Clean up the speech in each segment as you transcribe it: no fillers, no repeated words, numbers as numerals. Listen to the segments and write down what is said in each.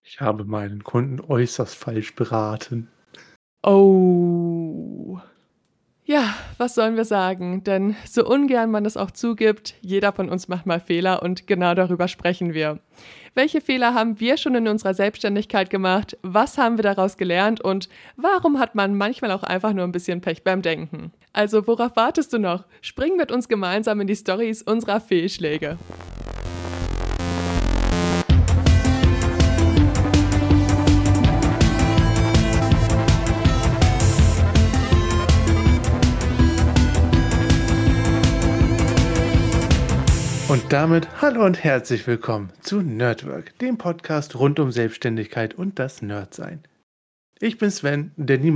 Ich habe meinen Kunden äußerst falsch beraten. Oh. Ja, was sollen wir sagen? Denn so ungern man es auch zugibt, jeder von uns macht mal Fehler und genau darüber sprechen wir. Welche Fehler haben wir schon in unserer Selbstständigkeit gemacht? Was haben wir daraus gelernt? Und warum hat man manchmal auch einfach nur ein bisschen Pech beim Denken? Also worauf wartest du noch? Spring mit uns gemeinsam in die Storys unserer Fehlschläge. Und damit hallo und herzlich willkommen zu Nerdwork, dem Podcast rund um Selbstständigkeit und das Nerdsein. Ich bin Sven,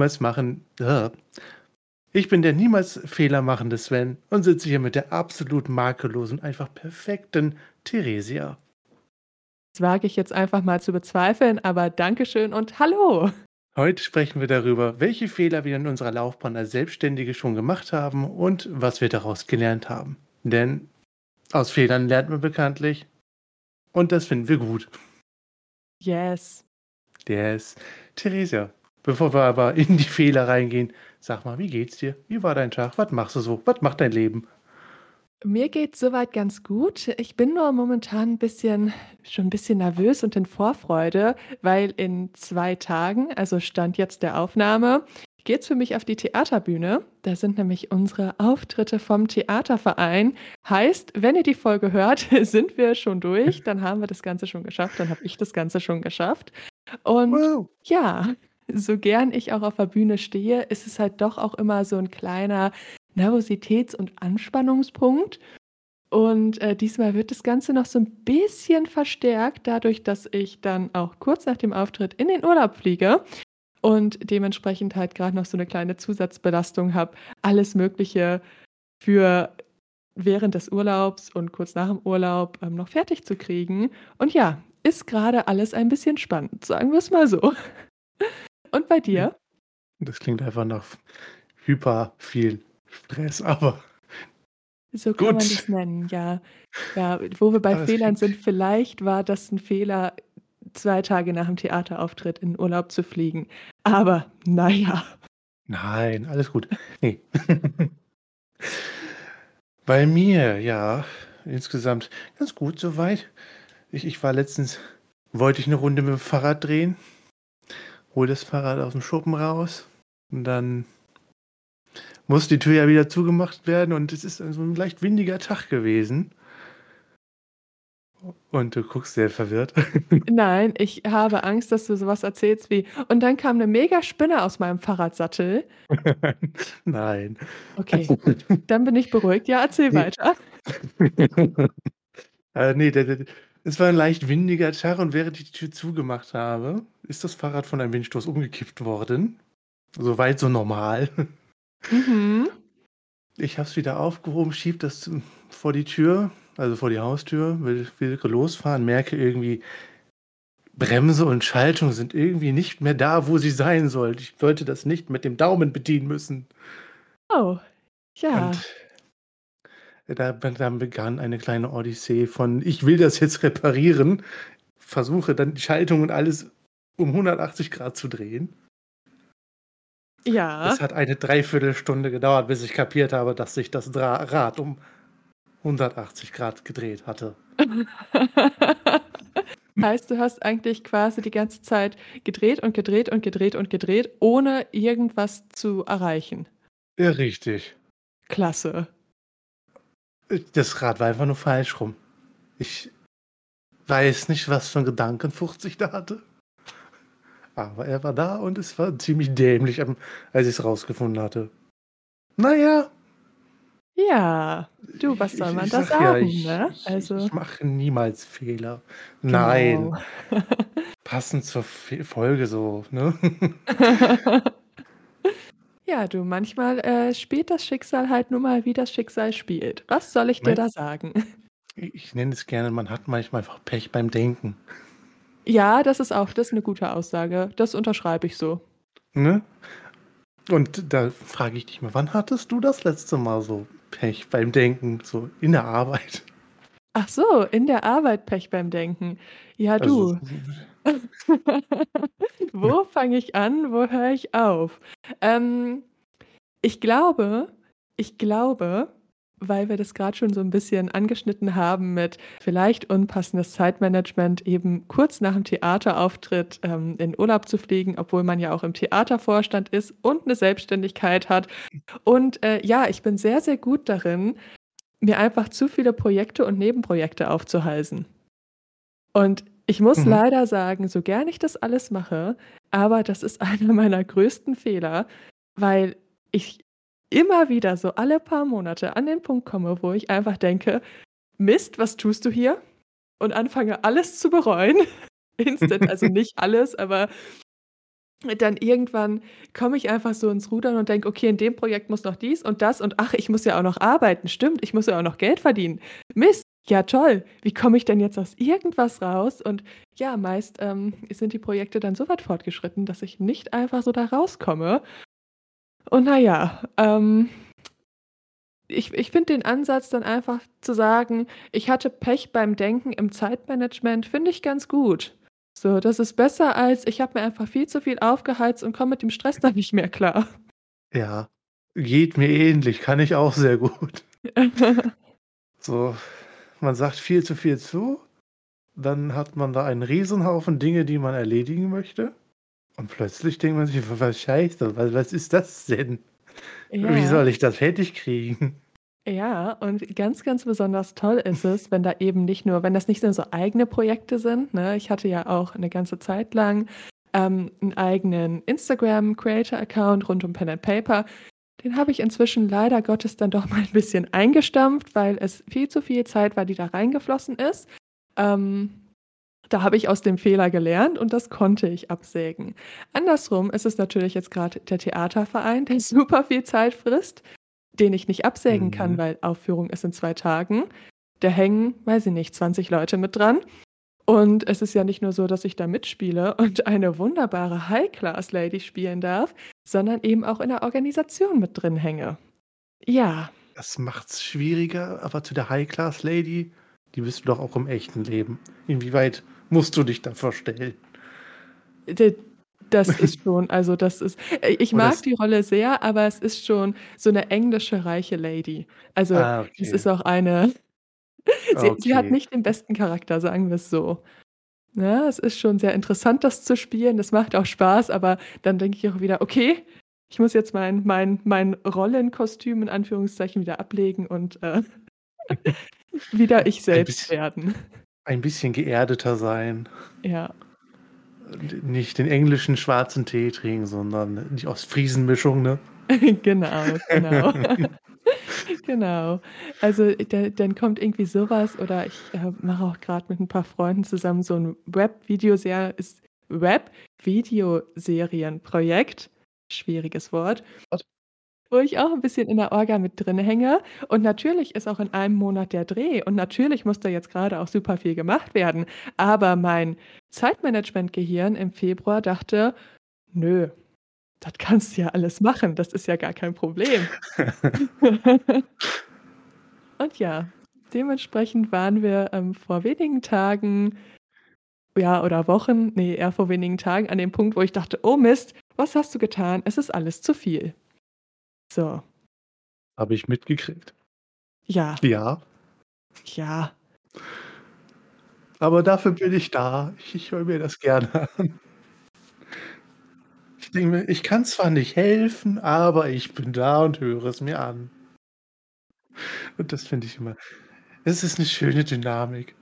Ich bin der niemals fehlermachende Sven und sitze hier mit der absolut makellosen, einfach perfekten Theresia. Das wage ich jetzt einfach mal zu bezweifeln, aber Dankeschön und hallo! Heute sprechen wir darüber, welche Fehler wir in unserer Laufbahn als Selbstständige schon gemacht haben und was wir daraus gelernt haben. Denn aus Fehlern lernt man bekanntlich und das finden wir gut. Yes. Yes. Theresia, bevor wir aber in die Fehler reingehen, sag mal, wie geht's dir? Wie war dein Tag? Was machst du so? Was macht dein Leben? Mir geht's soweit ganz gut. Ich bin nur momentan schon ein bisschen nervös und in Vorfreude, weil in 2 Tagen, also Stand jetzt der Aufnahme, geht's für mich auf die Theaterbühne. Da sind nämlich unsere Auftritte vom Theaterverein. Heißt, wenn ihr die Folge hört, sind wir schon durch, dann haben wir das Ganze schon geschafft, dann habe ich das Ganze schon geschafft. Und Wow. ja, so gern ich auch auf der Bühne stehe, ist es halt doch auch immer so ein kleiner Nervositäts- und Anspannungspunkt. Und diesmal wird das Ganze noch so ein bisschen verstärkt, dadurch, dass ich dann auch kurz nach dem Auftritt in den Urlaub fliege und dementsprechend halt gerade noch so eine kleine Zusatzbelastung habe, alles Mögliche für während des Urlaubs und kurz nach dem Urlaub noch fertig zu kriegen. Und ja, ist gerade alles ein bisschen spannend, sagen wir es mal so. Und bei dir? Das klingt einfach nach hyper viel Stress, aber So kann man gut. das nennen, ja. Ja, wo wir bei Aber es Fehlern klingt. sind, vielleicht war das 'n Fehler, 2 Tage nach dem Theaterauftritt in Urlaub zu fliegen. Aber na ja. Nein, alles gut. Nee. Bei mir, ja, insgesamt ganz gut soweit. Ich war letztens, wollte ich eine Runde mit dem Fahrrad drehen, hole das Fahrrad aus dem Schuppen raus und dann muss die Tür ja wieder zugemacht werden und es ist so ein leicht windiger Tag gewesen. Und du guckst sehr verwirrt. Nein, ich habe Angst, dass du so was erzählst wie: „Und dann kam 'ne Megaspinne aus meinem Fahrradsattel.“ Nein. Okay, gut, dann bin ich beruhigt. Ja, erzähl Ne. weiter. Ne, der es war 'n leicht windiger Tag und während ich die Tür zugemacht habe, ist das Fahrrad von einem Windstoß umgekippt worden. So weit, so normal. Mhm. Ich habe es wieder aufgehoben, schiebe das vor die Tür, also vor die Haustür, will losfahren, merke irgendwie, Bremse und Schaltung sind irgendwie nicht mehr da, wo sie sein sollen. Ich sollte das nicht mit dem Daumen bedienen müssen. Oh, Und ja. dann begann eine kleine Odyssee von: „Ich will das jetzt reparieren“, versuche dann die Schaltung und alles um 180 Grad zu drehen. Es Ja. hat eine Dreiviertelstunde gedauert, bis ich kapiert habe, dass sich das Rad um 180 Grad gedreht hatte. Heißt, du hast eigentlich quasi die ganze Zeit gedreht und gedreht und gedreht und gedreht, ohne irgendwas zu erreichen. Ja, richtig. Klasse. Das Rad war einfach nur falsch rum. Ich weiß nicht, was für 'n Gedankenfurz ich da hatte, aber er war da und es war ziemlich dämlich, als ich's rausgefunden hatte. Na ja, Ja, du, was soll man ich da sage ja, sagen, ne? ich Also, mache niemals Fehler. Nein, genau. passend zur Folge so, ne? Ja, du, manchmal, spielt das Schicksal halt nun mal, wie das Schicksal spielt. Was soll ich dir Mei da sagen? Ich nenne es gerne, man hat manchmal einfach Pech beim Denken, Ja, das ist 'ne gute Aussage. Das unterschreibe ich so. ne? Und da frage ich dich mal, wann hattest du das letzte Mal so Pech beim Denken, so in der Arbeit? Ach so, in der Arbeit Pech beim Denken. Ja, Also, du. Wo fange ich an? Wo höre ich auf? Ähm, ich glaube ich glaube, weil wir das gerade schon so ein bisschen angeschnitten haben mit vielleicht unpassendes Zeitmanagement, eben kurz nach dem Theaterauftritt, in Urlaub zu fliegen, obwohl man ja auch im Theatervorstand ist und eine Selbstständigkeit hat. Und, ja, ich bin sehr, sehr gut darin, mir einfach zu viele Projekte und Nebenprojekte aufzuhalsen. Und ich muss Mhm. leider sagen, so gern ich das alles mache, aber das ist einer meiner größten Fehler, weil ich immer wieder so alle paar Monate an den Punkt komme, wo ich einfach denke: „Mist, was tust du hier?“ Und anfange, alles zu bereuen. Instant, also nicht alles, aber dann irgendwann komme ich einfach so ins Rudern und denke: „Okay, in dem Projekt muss noch dies und das und ach, ich muss ja auch noch arbeiten. Stimmt, ich muss ja auch noch Geld verdienen. Mist, ja toll. Wie komme ich denn jetzt aus irgendwas raus?“ Und ja, meist, sind die Projekte dann so weit fortgeschritten, dass ich nicht einfach so da rauskomme. Und na ja, ich finde den Ansatz dann einfach zu sagen: „Ich hatte Pech beim Denken im Zeitmanagement“, finde ich ganz gut. So, das ist besser als: „Ich habe mir einfach viel zu viel aufgeheizt und komme mit dem Stress dann nicht mehr klar.“ Ja, geht mir ähnlich, kann ich auch sehr gut. So, man sagt viel zu viel zu, dann hat man da einen Riesenhaufen Dinge, die man erledigen möchte und plötzlich denkt man sich: „Was Scheiße, was ist das denn? Wie Ja, soll ich das fertig kriegen?“ ja, und ganz, ganz besonders toll ist es, wenn da eben nicht nur wenn das nicht nur so eigene Projekte sind, ne? Ich hatte ja auch 'ne ganze Zeit lang, 'n eigenen Instagram-Creator-Account rund um Pen and Paper. Den habe ich inzwischen leider Gottes dann doch mal 'n bisschen eingestampft, weil es viel zu viel Zeit war, die da reingeflossen ist. Ähm, da habe ich aus dem Fehler gelernt und das konnte ich absägen. Andersrum ist es natürlich jetzt grad der Theaterverein, der super viel Zeit frisst, den ich nicht absägen kann, Mhm. weil Aufführung ist in 2 Tagen. Da hängen, weiß ich nicht, 20 Leute mit dran. Und es ist ja nicht nur so, dass ich da mitspiele und eine wunderbare High-Class-Lady spielen darf, sondern eben auch in der Organisation mit drin hänge. Ja, Das macht's schwieriger, aber zu der High-Class-Lady, die bist du doch auch im echten Leben. Inwieweit musst du dich da verstellen? d das ist schon also, das ist ich Oder mag ist die Rolle sehr, aber es ist schon so 'ne englische reiche Lady. Also, es okay, ist auch eine sie hat okay. nicht den besten Charakter, sagen wir's so. Ja, es ist schon sehr interessant, das zu spielen. Das macht auch Spaß, aber dann denke ich auch wieder: „Okay, ich muss jetzt mein Rollenkostüm in Anführungszeichen wieder ablegen und, wieder ich Ein selbst bisschen werden.“ ein bisschen geerdeter sein. Ja, Nicht den englischen schwarzen Tee trinken, sondern die Ostfriesen-Mischung, ne? genau, genau. Genau. Also, dann kommt irgendwie so was oder ich, mache auch grad mit 'n paar Freunden zusammen so 'n Web-Videoserienprojekt, schwieriges Wort. Wo ich auch 'n bisschen in der Orga mit drin hänge. Und natürlich ist auch in einem Monat der Dreh und natürlich muss da jetzt grade auch super viel gemacht werden. Aber mein Zeitmanagement-Gehirn im Februar dachte: „Nö, das kannst du ja alles machen. Das ist ja gar kein Problem.“ Und ja, dementsprechend waren wir, vor wenigen Tagen, ja, oder Wochen, ne, eher vor wenigen Tagen an dem Punkt, wo ich dachte: „Oh Mist, was hast du getan? Es ist alles zu viel.“ So, Habe ich mitgekriegt. ja, Ja, ja. aber dafür bin ich da. Ich höre mir das gerne an. Ich denke mir: „Ich kann zwar nicht helfen, aber ich bin da und höre es mir an.“ Und das finde ich immer es ist 'ne schöne Dynamik.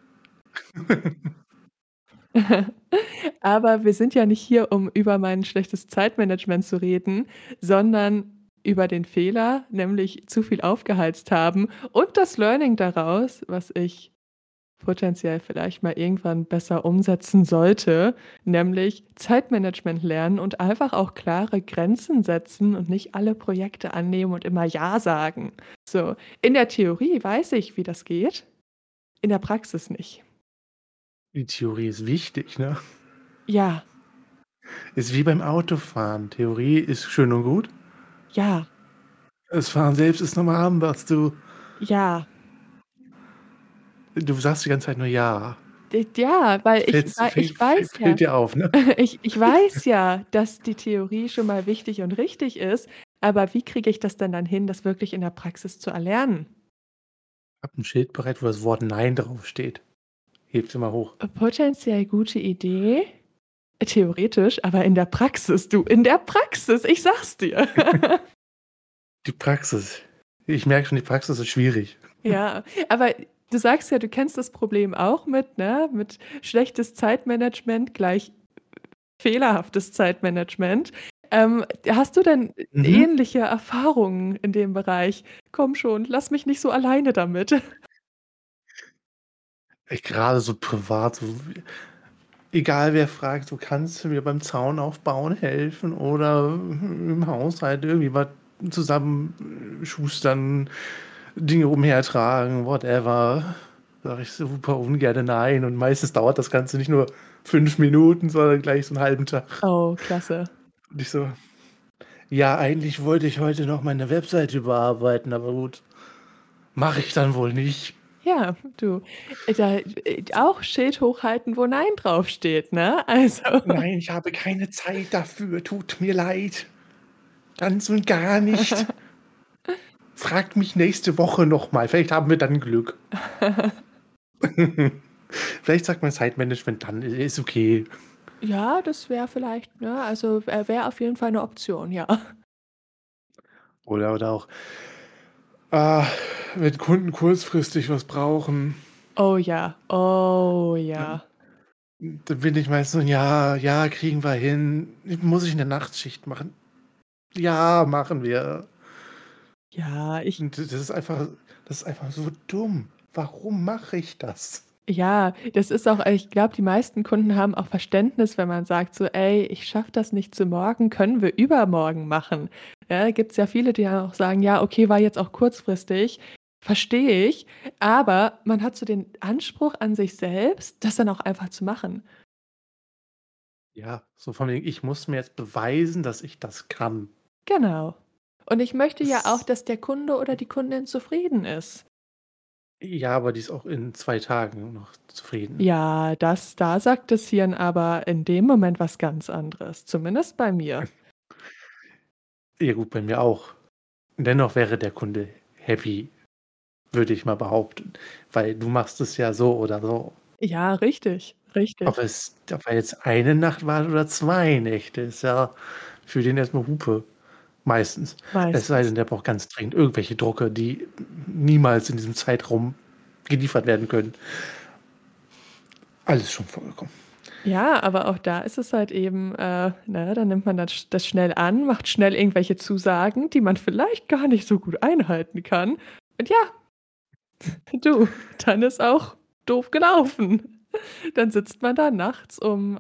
Aber wir sind ja nicht hier, um über mein schlechtes Zeitmanagement zu reden, sondern über den Fehler, nämlich zu viel aufgeheizt haben und das Learning daraus, was ich potenziell vielleicht mal irgendwann besser umsetzen sollte, nämlich Zeitmanagement lernen und einfach auch klare Grenzen setzen und nicht alle Projekte annehmen und immer ja sagen. So, in der Theorie weiß ich, wie das geht, in der Praxis nicht. Die Theorie ist wichtig, ne? Ja, Ist wie beim Autofahren. Theorie ist schön und gut. ja, Das Fahren selbst ist noch mal anders. Du ja. du sagst die ganze Zeit nur „ja“. Ja, weil ich weiß ja, Fällt dir auf, ne? ich weiß ja, dass die Theorie schon mal wichtig und richtig ist, aber wie kriege ich das denn dann hin, das wirklich in der Praxis zu erlernen? Habe 'n Schild bereit, wo das Wort „Nein" draufsteht. Heb's immer hoch. Potenziell gute Idee, theoretisch, aber in der Praxis, du, in der Praxis, ich sag's dir. Die Praxis. Ich merke schon, die Praxis ist schwierig. Ja, aber du sagst ja, du kennst das Problem auch mit, ne, mit schlechtes Zeitmanagement gleich fehlerhaftes Zeitmanagement. Hast du denn Mhm. ähnliche Erfahrungen in dem Bereich? Komm schon, lass mich nicht so alleine damit. Grade so privat, so egal wer fragt, so: „Kannst du mir beim Zaun aufbauen helfen oder im Haushalt irgendwie was zusammen schustern, Dinge umhertragen, whatever?" Sage ich super ungerne nein und meistens dauert das Ganze nicht nur 5 Minuten, sondern gleich so 'n halben Tag. Oh, klasse. Und ich so: „Ja, eigentlich wollte ich heute noch meine Webseite überarbeiten, aber gut, mache ich dann wohl nicht." Ja, du, auch Schild hochhalten, wo „Nein" draufsteht, ne? Also, „Nein, ich habe keine Zeit dafür, tut mir leid, ganz und gar nicht. Fragt mich nächste Woche noch mal, vielleicht haben wir dann Glück." Vielleicht sagt mein Zeitmanagement dann: Ist okay." ja, das wäre vielleicht, ne, also, wäre auf jeden Fall 'ne Option, ja. Oder auch, ah, wenn Kunden kurzfristig was brauchen, Oh ja, oh dann ja. dann bin ich meist so: „Ja, ja, kriegen wir hin. Muss ich 'ne Nachtschicht machen?" „Ja, machen wir." Ja, Und das ist einfach so dumm. Warum mache ich das? ja, das ist auch, ich glaube, die meisten Kunden haben auch Verständnis, wenn man sagt so: „Ey, ich schaffe das nicht zu morgen, können wir übermorgen machen?" Ja, gibt's ja viele, die dann auch sagen: „Ja, okay, war jetzt auch kurzfristig." Verstehe ich, aber man hat so den Anspruch an sich selbst, das dann auch einfach zu machen. Ja, so von wegen: „Ich muss mir jetzt beweisen, dass ich das kann." Genau. Und ich möchte ja auch, Das dass der Kunde oder die Kundin zufrieden ist. Ja, aber die ist auch in 2 Tagen noch zufrieden. Ja, da sagt das Hirn aber in dem Moment was ganz anderes, zumindest bei mir. Ja gut, bei mir auch. Dennoch wäre der Kunde happy, würde ich mal behaupten, weil du machst es ja so oder so. Ja, richtig, richtig, Ob er jetzt eine Nacht war oder 2 Nächte, ist ja für den erst mal Hupe, meistens. Es sei meistens. denn, der braucht ganz dringend irgendwelche Drucke, die niemals in diesem Zeitraum geliefert werden können. Alles schon vorgekommen. Ja, aber auch da ist es halt eben, ne, dann nimmt man das schnell an, macht schnell irgendwelche Zusagen, die man vielleicht gar nicht so gut einhalten kann. Und ja, du, dann ist auch doof gelaufen. Dann sitzt man da nachts um,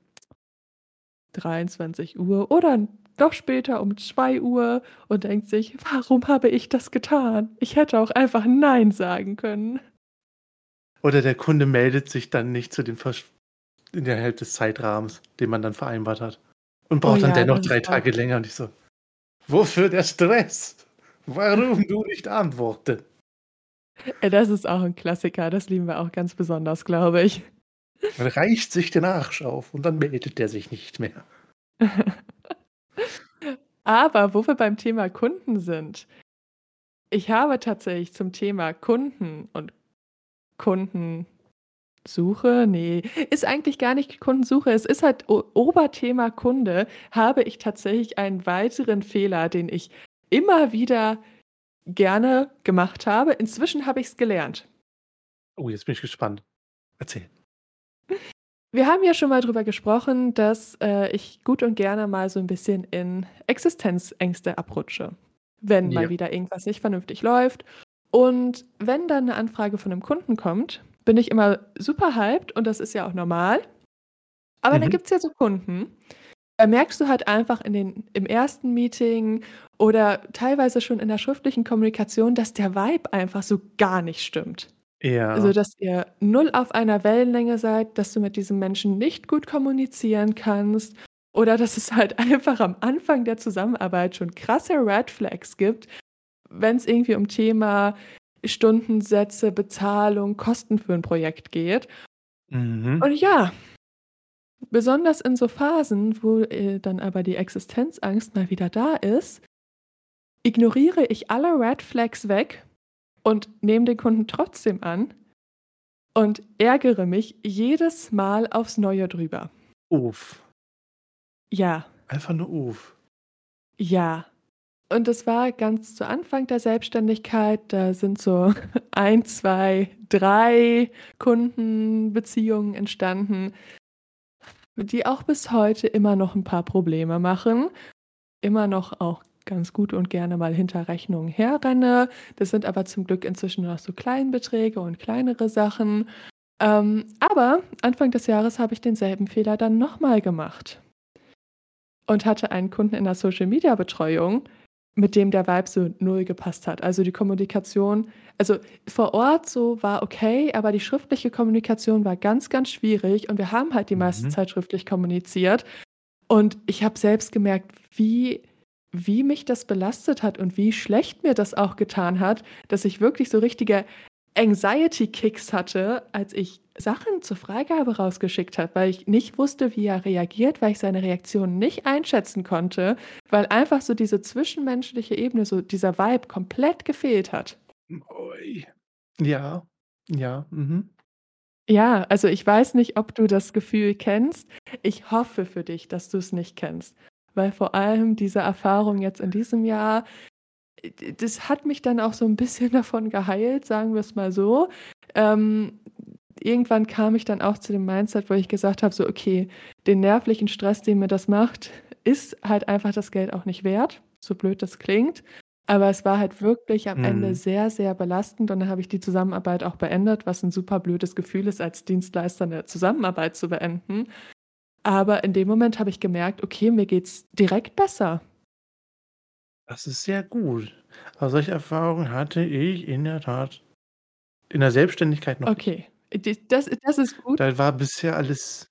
23 Uhr oder noch später um 2 Uhr und denkt sich: „Warum habe ich das getan? Ich hätte auch einfach nein sagen können." Oder der Kunde meldet sich dann nicht zu dem innerhalb des Zeitrahmens, den man dann vereinbart hat und Oh braucht dann ja, dennoch das 3 ist auch Tage länger und ich so: „Wofür der Stress? Warum du nicht antworten?" das ist auch 'n Klassiker, das lieben wir auch ganz besonders, glaube ich. Man reißt sich den Arsch auf und dann meldet der sich nicht mehr. Aber wo wir beim Thema Kunden sind, ich habe tatsächlich zum Thema Kunden und Kundensuche, ne, ist eigentlich gar nicht Kundensuche, es ist halt Oberthema Kunde, habe ich tatsächlich einen weiteren Fehler, den ich immer wieder gerne gemacht habe. Inzwischen habe ich's gelernt. Oh, jetzt bin ich gespannt. Erzähl. Wir haben ja schon mal drüber gesprochen, dass, ich gut und gerne mal so 'n bisschen in Existenzängste abrutsche, wenn mal Ja. wieder irgendwas nicht vernünftig läuft. Und wenn dann 'ne Anfrage von 'nem Kunden kommt, bin ich immer super hyped und das ist ja auch normal. Aber dann Mhm. gibt's ja so Kunden, da merkst du halt einfach im ersten Meeting oder teilweise schon in der schriftlichen Kommunikation, dass der Vibe einfach so gar nicht stimmt. Also, Ja. dass ihr null auf einer Wellenlänge seid, dass du mit diesem Menschen nicht gut kommunizieren kannst oder dass es halt einfach am Anfang der Zusammenarbeit schon krasse Red Flags gibt, wenn's irgendwie um Thema Stundensätze, Bezahlung, Kosten für 'n Projekt geht. Mhm. Und ja, besonders in so Phasen, wo, dann aber die Existenzangst mal wieder da ist, ignoriere ich alle Red Flags weg und nehme den Kunden trotzdem an und ärgere mich jedes Mal aufs Neue drüber. Uff. Ja, Einfach nur Uff. ja. Und das war ganz zu Anfang der Selbstständigkeit. Da sind so 1, 2, 3 Kundenbeziehungen entstanden, die auch bis heute immer noch ein paar Probleme machen. Immer noch auch ganz gut und gerne mal hinter Rechnungen herrenne. Das sind aber zum Glück inzwischen nur noch so Kleinbeträge und kleinere Sachen. Aber Anfang des Jahres habe ich denselben Fehler dann noch mal gemacht und hatte einen Kunden in der Social-Media-Betreuung, mit dem der Vibe so null gepasst hat. Also, die Kommunikation, also, vor Ort so war okay, aber die schriftliche Kommunikation war ganz, ganz schwierig und wir haben halt die meiste Mhm. Zeit schriftlich kommuniziert. Und ich habe selbst gemerkt, wie mich das belastet hat und wie schlecht mir das auch getan hat, dass ich wirklich so richtige Anxiety-Kicks hatte, als ich Sachen zur Freigabe rausgeschickt habe, weil ich nicht wusste, wie er reagiert, weil ich seine Reaktion nicht einschätzen konnte, weil einfach so diese zwischenmenschliche Ebene, so dieser Vibe komplett gefehlt hat. Ui. Ja. Ja. Mhm. Ja, also ich weiß nicht, ob du das Gefühl kennst. Ich hoffe für dich, dass du es nicht kennst, weil vor allem diese Erfahrung jetzt in diesem Jahr, das hat mich dann auch so ein bisschen davon geheilt, sagen wir es mal so. Ähm, Irgendwann kam ich dann auch zu dem Mindset, wo ich gesagt habe, so: „Okay, den nervlichen Stress, den mir das macht, ist halt einfach das Geld auch nicht wert“, so blöd das klingt. Aber es war halt wirklich am Ende Mhm. sehr, sehr belastend und dann habe ich die Zusammenarbeit auch beendet, was ein super blödes Gefühl ist, als Dienstleister eine Zusammenarbeit zu beenden. Aber in dem Moment habe ich gemerkt: „Okay, mir geht's direkt besser.“ Das ist sehr gut. Aber solche Erfahrungen hatte ich in der Tat in der Selbstständigkeit noch nicht. Okay, das ist gut. Da war bisher alles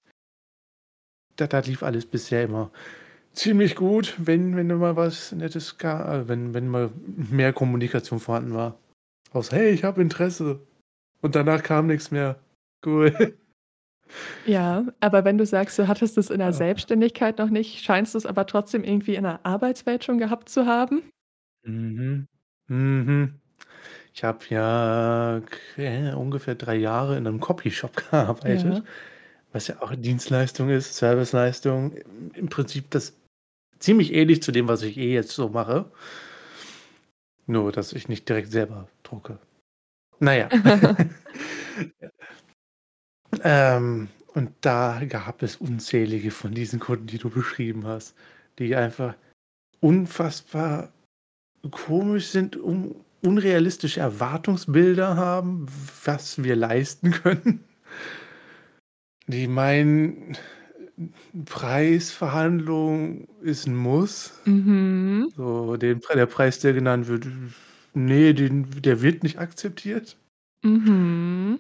da lief alles bisher immer ziemlich gut, wenn da mal was Nettes wenn mal mehr Kommunikation vorhanden war. Aus: „Hey, ich habe Interesse.“ Und danach kam nix mehr. Cool. Ja, aber wenn du sagst, du hattest es in der Ja. Selbstständigkeit noch nicht, scheinst du es aber trotzdem irgendwie in der Arbeitswelt schon gehabt zu haben? Mhm. Mhm. Ich habe ja ungefähr 3 Jahre in 'nem Copyshop gearbeitet, Ja, was ja auch Dienstleistung ist, Serviceleistung. Im Prinzip das ziemlich ähnlich zu dem, was ich jetzt so mache, nur dass ich nicht direkt selber drucke. Na ja. Und da gab es unzählige von diesen Kunden, die du beschrieben hast, die einfach unfassbar komisch sind, unrealistische Erwartungsbilder haben, was wir leisten können. Die meinen, Preisverhandlung ist 'n Muss. Mhm, So, der Preis, der genannt wird, ne, der wird nicht akzeptiert. mhm.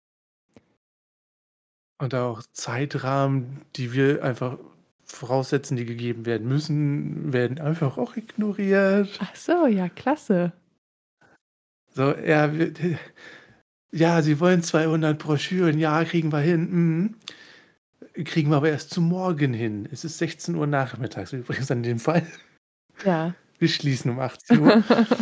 Und auch Zeitrahmen, die wir einfach voraussetzen, die gegeben werden müssen, werden einfach auch ignoriert. Ach so, ja, klasse. So, ja, ja, Sie wollen 200 Broschüren. Ja, kriegen wir hin. Mhm. Kriegen wir aber erst zu morgen hin. Es ist 16 Uhr nachmittags übrigens an dem Fall. Ja. Wir schließen um 18 Uhr.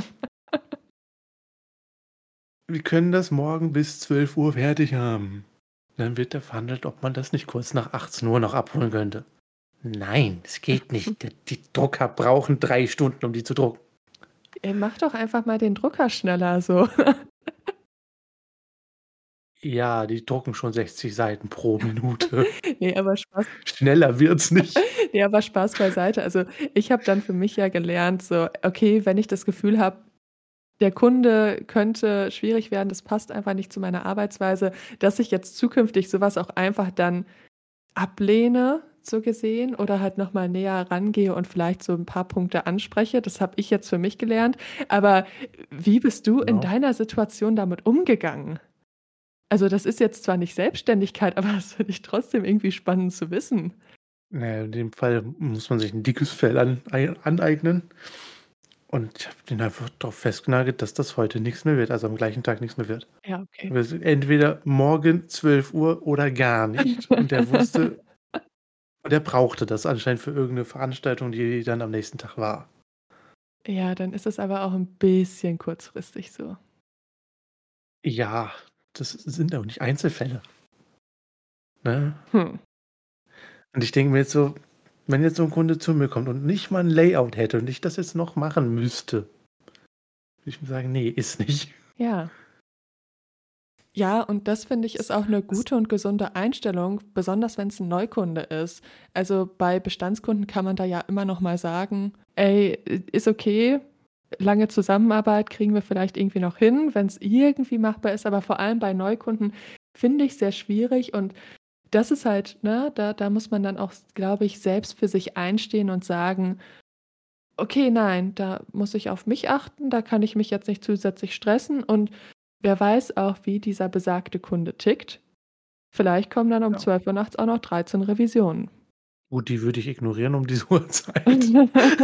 Wir können das morgen bis 12 Uhr fertig haben. Dann wird da verhandelt, ob man das nicht kurz nach 18 Uhr noch abholen könnte. Nein, es geht nicht. Die Drucker brauchen 3 Stunden, um die zu drucken. Ey, mach doch einfach mal den Drucker schneller so. Ja, die drucken schon 60 Seiten pro Minute. Ne, aber Spaß Schneller wird's nicht. ne, aber Spaß beiseite. Also, ich habe dann für mich ja gelernt, so, okay, wenn ich das Gefühl habe, der Kunde könnte schwierig werden, das passt einfach nicht zu meiner Arbeitsweise, dass ich jetzt zukünftig so was auch einfach dann ablehne, so gesehen, oder halt noch mal näher rangehe und vielleicht so 'n paar Punkte anspreche. Das habe ich jetzt für mich gelernt. Aber wie bist du in Genau. deiner Situation damit umgegangen? Also, das ist jetzt zwar nicht Selbstständigkeit, aber das finde ich trotzdem irgendwie spannend zu wissen. Na ja, in dem Fall muss man sich 'n dickes Fell aneignen Und ich habe den einfach drauf festgenagelt, dass das heute nichts mehr wird, also am gleichen Tag nichts mehr wird. Ja, okay. Wir sind entweder morgen 12 Uhr oder gar nicht. Und der wusste und der brauchte das anscheinend für irgendeine Veranstaltung, die dann am nächsten Tag war. Ja, dann ist es aber auch ein bisschen kurzfristig so. Ja, das sind auch nicht Einzelfälle, ne? Hm. Und ich denke mir jetzt so, wenn jetzt so 'n Kunde zu mir kommt und nicht mal 'n Layout hätte und ich das jetzt noch machen müsste, würde ich mir sagen: „Ne, ist nicht." Ja. Ja, und das finde ich ist auch eine Das gute und gesunde Einstellung, besonders wenn es ein Neukunde ist. Also, bei Bestandskunden kann man da ja immer noch mal sagen: „Ey, ist okay, lange Zusammenarbeit kriegen wir vielleicht irgendwie noch hin, wenn es irgendwie machbar ist." Aber vor allem bei Neukunden finde ich sehr schwierig und das ist halt, ne, da muss man dann auch, glaube ich, selbst für sich einstehen und sagen: „Okay, nein, da muss ich auf mich achten, da kann ich mich jetzt nicht zusätzlich stressen und wer weiß auch, wie dieser besagte Kunde tickt. Vielleicht kommen dann um ja. 12 Uhr nachts auch noch 13 Revisionen." Gut, die würde ich ignorieren um diese Uhrzeit.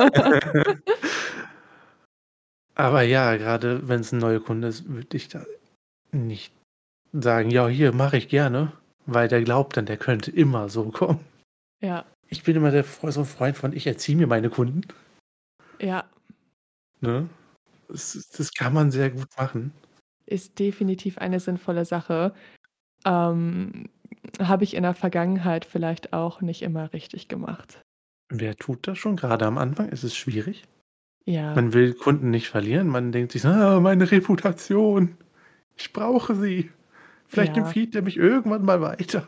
Aber ja, grade wenn's 'n neuer Kunde ist, würde ich da nicht sagen: „Ja, hier, mache ich gerne", weil der glaubt dann, der könnte immer so kommen. Ja, Ich bin immer der Fre so 'n Freund von: „Ich erziehe mir meine Kunden", ja, ne? Das kann man sehr gut machen. ist definitiv eine sinnvolle Sache. Ähm, Habe ich in der Vergangenheit vielleicht auch nicht immer richtig gemacht. Wer tut das schon? Grade am Anfang ist es schwierig. Ja, Man will Kunden nicht verlieren. Man denkt sich so: „Ah, meine Reputation. Ich brauche sie. Vielleicht ja. empfiehlt der mich irgendwann mal weiter."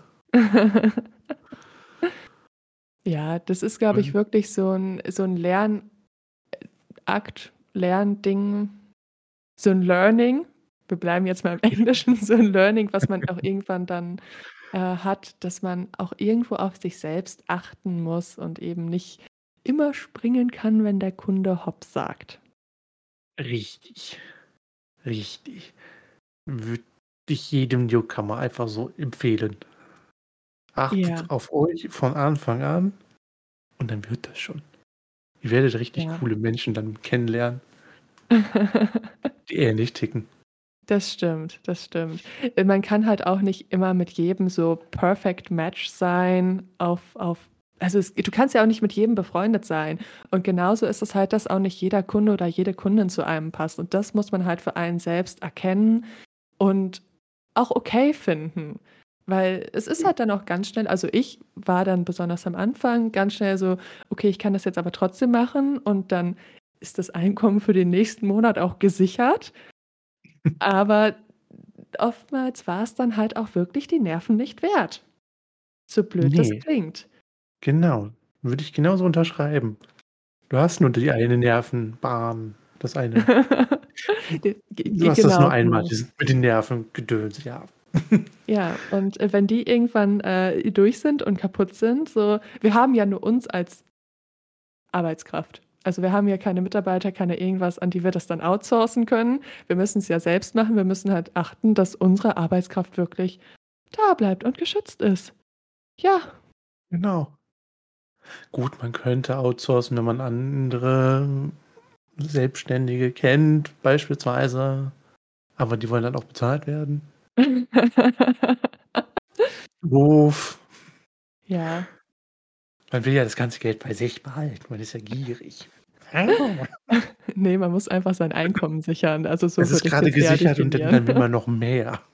Ja, das ist, glaube ich, Und wirklich so 'n Lernakt, Lernding, so 'n Learning. Wir bleiben jetzt mal im Englischen, so 'n Learning, was man auch irgendwann dann, hat, dass man auch irgendwo auf sich selbst achten muss und eben nicht immer springen kann, wenn der Kunde „Hopp" sagt. richtig, richtig. Würde ich jedem Newcomer einfach so empfehlen. Ja, Achtet auf euch von Anfang an und dann wird das schon. Ihr werdet richtig ja. coole Menschen dann kennenlernen, die ähnlich ticken. Das stimmt, das stimmt. Man kann halt auch nicht immer mit jedem so perfect match sein auf also, du kannst ja auch nicht mit jedem befreundet sein. Und genauso ist es halt, dass auch nicht jeder Kunde oder jede Kundin zu einem passt. Und das muss man halt für einen selbst erkennen und auch okay finden. Weil es ist halt dann auch ganz schnell, also, ich war dann besonders am Anfang ganz schnell so: „Okay, ich kann das jetzt aber trotzdem machen." Und dann ist das Einkommen für den nächsten Monat auch gesichert. Aber oftmals war es dann halt auch wirklich die Nerven nicht wert, so blöd das Ne, klingt. genau. Würde ich genauso unterschreiben. Du hast nur die eine Nervenbahn, das eine du hast das nur Genau einmal, so. dieses mit den Nervengedöns, ja. Ja, und, wenn die irgendwann, durch sind und kaputt sind, so wir haben ja nur uns als Arbeitskraft. Also, wir haben ja keine Mitarbeiter, keine irgendwas, an die wir das dann outsourcen können. Wir müssen's ja selbst machen. Wir müssen halt achten, dass unsere Arbeitskraft wirklich da bleibt und geschützt ist. Ja. Genau. Gut, man könnte outsourcen, wenn man andere Selbstständige kennt beispielsweise, aber die wollen dann auch bezahlt werden. Doof. Ja. Man will ja das ganze Geld bei sich behalten, man ist ja gierig. Ah. Ne, man muss einfach sein Einkommen sichern. Also, so Es ist würde ich's grade jetzt eher gesichert und dann definieren. will man noch mehr.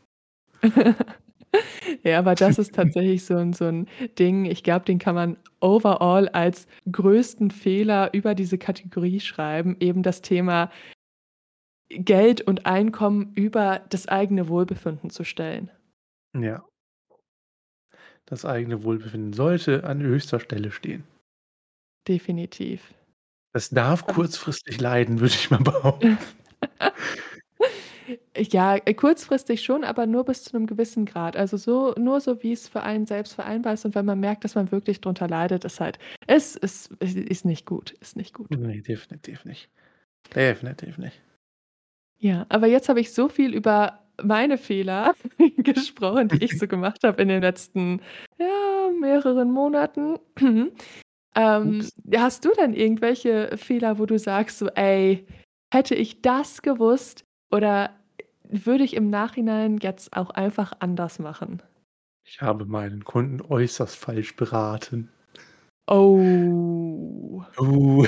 Ja, aber das ist tatsächlich so 'n Ding, ich glaube, den kann man overall als größten Fehler über diese Kategorie schreiben, eben das Thema Geld und Einkommen über das eigene Wohlbefinden zu stellen. Ja, das eigene Wohlbefinden sollte an höchster Stelle stehen. Definitiv. Das darf Habe ich kurzfristig leiden, würde ich mal behaupten. Ja, kurzfristig schon, aber nur bis zu 'nem gewissen Grad. Also, so nur so, wie's für einen selbst vereinbar ist und wenn man merkt, dass man wirklich drunter leidet, ist halt es ist nicht gut, ist nicht gut. Ne, definitiv nicht. Definitiv nicht. Ja, aber jetzt habe ich so viel über meine Fehler gesprochen, die ich so gemacht habe in den letzten, ja, mehreren Monaten. Ups. Hast du denn irgendwelche Fehler, wo du sagst so: „Ey, hätte ich das gewusst oder würde ich im Nachhinein jetzt auch einfach anders machen?“ Ich habe meinen Kunden äußerst falsch beraten. Oh. Uh.